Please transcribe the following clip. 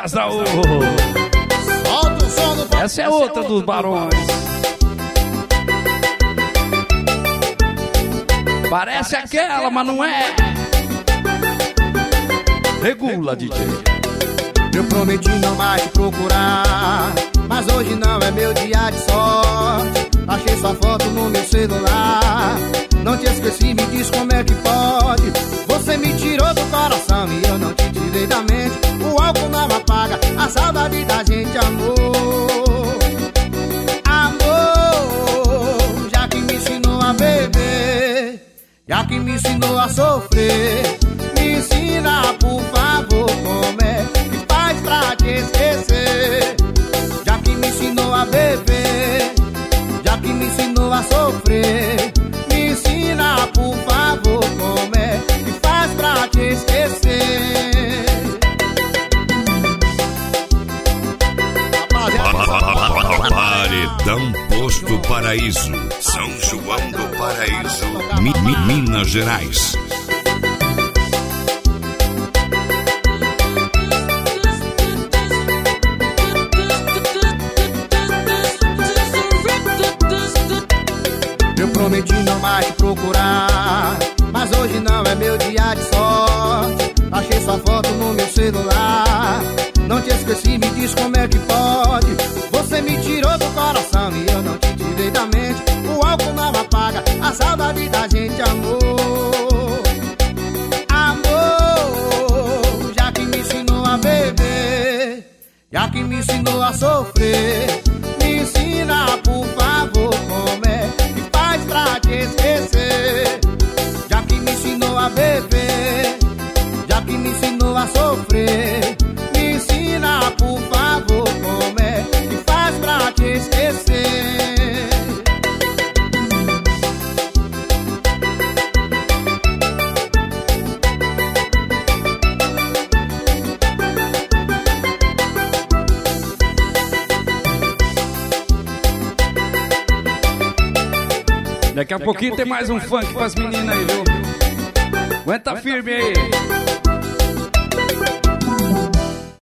Saúl. Solta o som do... Essa é outra dos Barões. Parece aquela, mas não é. Regula, DJ. Eu prometi não mais te procurar, mas hoje não é meu dia de sorte. Achei sua foto no meu celular. Não te esqueci, me diz como é que pode. Você me tirou do coração e eu não te tirei da mente. O álcool não apaga a saudade da gente, amor. Amor, já que me ensinou a beber, já que me ensinou a sofrer, me ensina, por favor, como é que faz pra te esquecer. Já que me ensinou a beber, já que me ensinou a sofrer, me ensina, por favor, como é que faz pra te esquecer. Paredão Posto Paraíso, São João do Paraíso, Minas Gerais. Eu prometi não mais te procurar, mas hoje não é meu dia de sorte. Achei sua foto no meu celular. Não te esqueci, me diz como é que pode. Você me tirou do coração e eu não te tirei da mente. O álcool não apaga a saudade da gente, amor. Amor, já que me ensinou a beber, já que me ensinou a sofrer, me ensina, por favor, como é que faz pra te esquecer. Já que me ensinou a beber, já que me ensinou a sofrer, me ensina, por favor, como é que faz pra te esquecer. Daqui a pouquinho tem mais um funk pras meninas aí, viu? Aguenta firme aí.